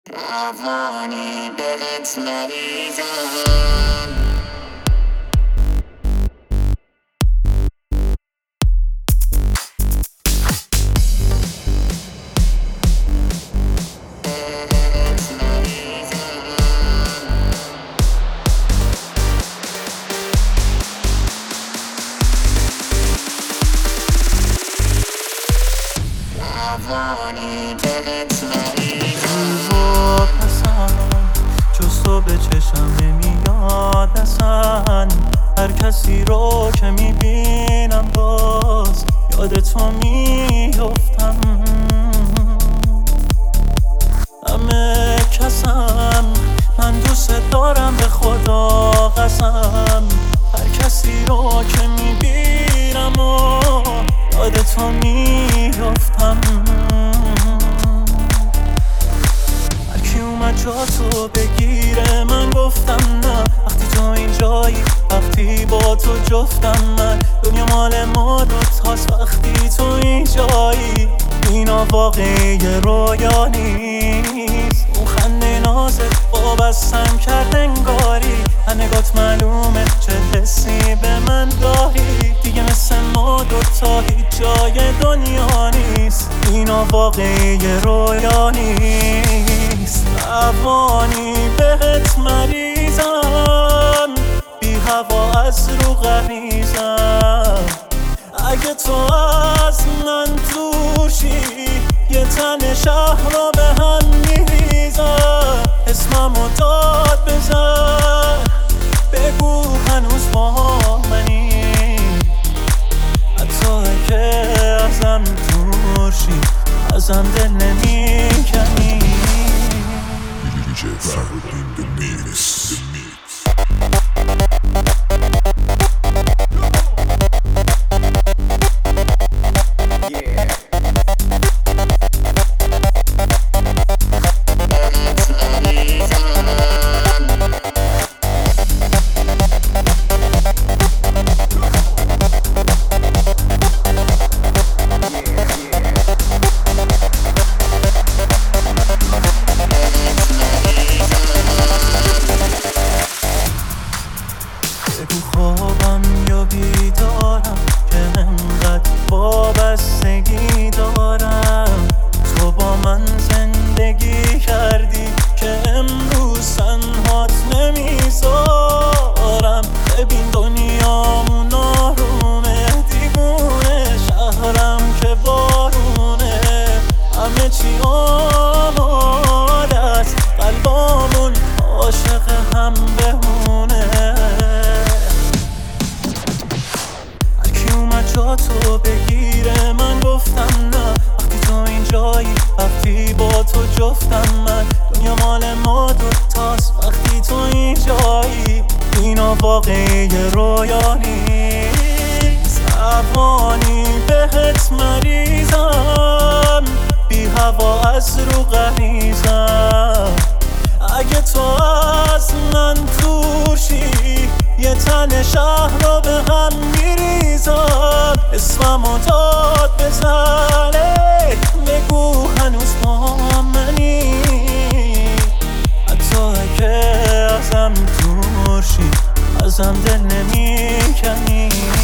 روانی بهت مریضم روانی بهت روزا پسن جز تو به چشم نمیاد اصلا. هر کسی رو که میبینم باز یاد تو میفتم. همه کسم من دوست دارم به خدا قسم. هر کسی رو که میبینم و یاد تو میفتم. هرکی اومد جا تو بگیره من گفتم نه. وقتی تو اینجایی وقتی با تو جفتم من. دنیا مال ما دوتاست وقتی تو اینجایی. اینا واقعی رویا نیست. اون خنده نازت وابستم کرد انگاری. نگات معلومه چه حسی به من داری. دیگه مثل ما دوتا هیچ جای دنیا نیست. اینا واقعی رویا نیست. روانی بهت مریضم بی هوا از رو غریزم. اگه تو از من دورشی یه تن شهر رو به هم میریزم. اسممو داد بزن بگو هنوز با منی. حتی اگه ازم دورشی ازم دل نمیکنی. بگو خوابم یا بیدارم که انقدر وابستگی دارم. تو با من زندگی کردی که امروز تنهات نمیذارم. ببین دنیامون آرومه دیوونه شهرم که بارونه. همه چی آماده است قلبامون عاشق هم بهونه. جا تو بگیره من گفتم نه. وقتی تو اینجایی وقتی با تو جفتم من. دنیا مال ما دوتاست وقتی تو اینجایی. اینا واقعی رویا نیست. روانی بهت مریضم بی هوا از رو غریزم. اگه تو از من دورشی یه تن شهر رو به هم میریزم. اسممو داد بزنه بگو هنوز با منی. حتی اگه ازم دورشی ازم دل نمیکنی.